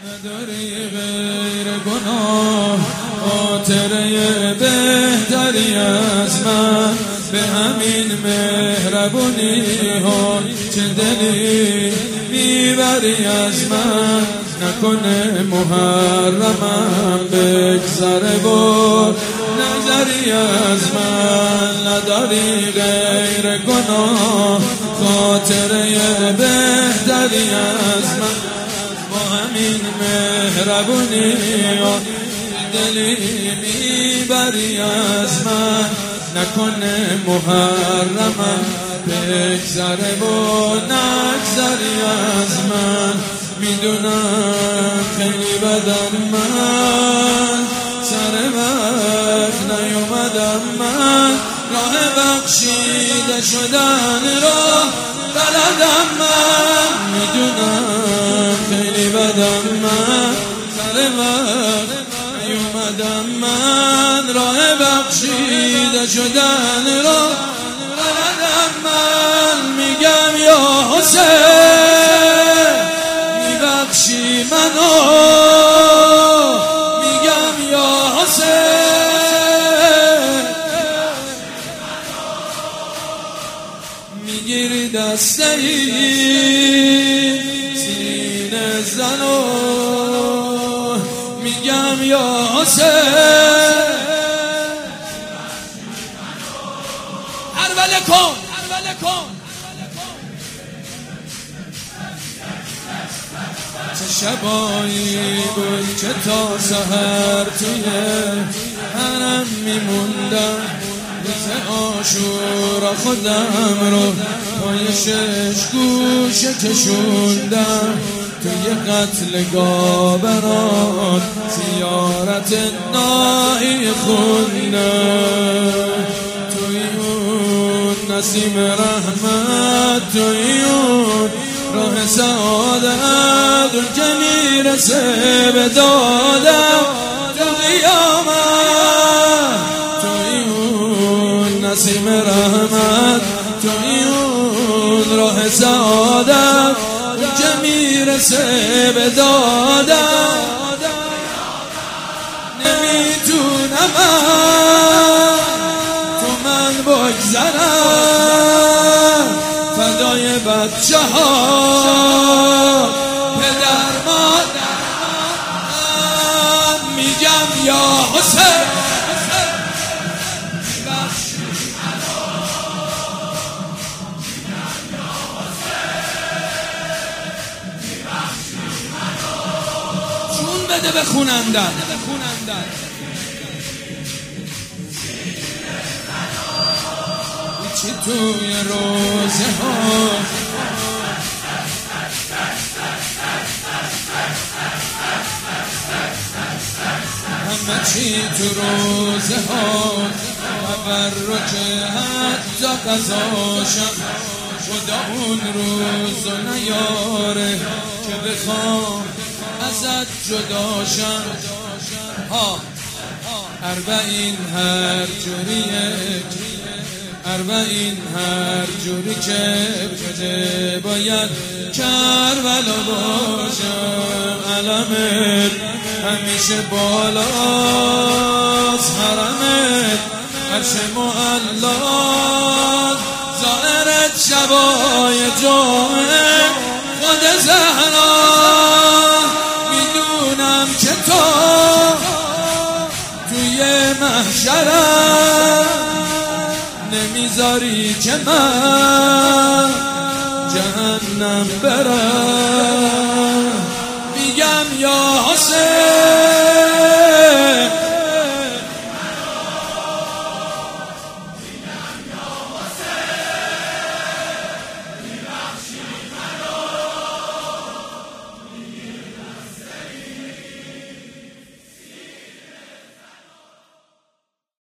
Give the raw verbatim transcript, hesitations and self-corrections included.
نداری غیر گناه خاطره بهتری از من، به همین مهربونی ها چه دلی میبری از من. نکنه محرمم بگذره و نظری از من، نداری غیر گناه خاطره بهتری از من، با همین مهربونی دلی میبری از من. نکنه محرمم بگذره و نگذری از من. میدونم خیلی بدم من، سر وقت نیومدم من، راه بخشیده شدن را بلدم من. میدونم خیلی بدم من، سر وقت نیومدم من، راه بخشیده شدن را بلدم من. میگم یا حسین میبخشی منو، میگم یا حسین میگیری دستهی سینه زنو، میگم یا حسین ارول کن ارول کن. چه شبایی بود که تا سحر توی حرم میموندم، روز عاشورا خودم رو پای شش گوشه کشوندم، توی قتلگاه برات زیارت نایی خوندم، توی اون نسیم رحمت، توی اون راه سعادت اون که میرسه به دادم تو قیامت، توی اون نسیم رحمت، توی اون راه سعادت اون که میرسه به دادم. نمیتونم تو من بگذرم فدای بچه ها پدر مادر، میگم یا حسین چون بده به خونندن. چی توی روزه ها همه چی تو روزه ها تبرک حتی قضاشم، خدا اون روز نیاره که بخوام ازت جداشم. ها اربعین هر جوریه، اربعین هر جوری که بده باید کربلا باشم. علمت همیشه بالاست، حرمت عرش معلاست، ظاهرت شبای جمعه خود زهرا. میدونم که تو توی محشرم نمیذاری که من جهنم برم. میگم یا حسین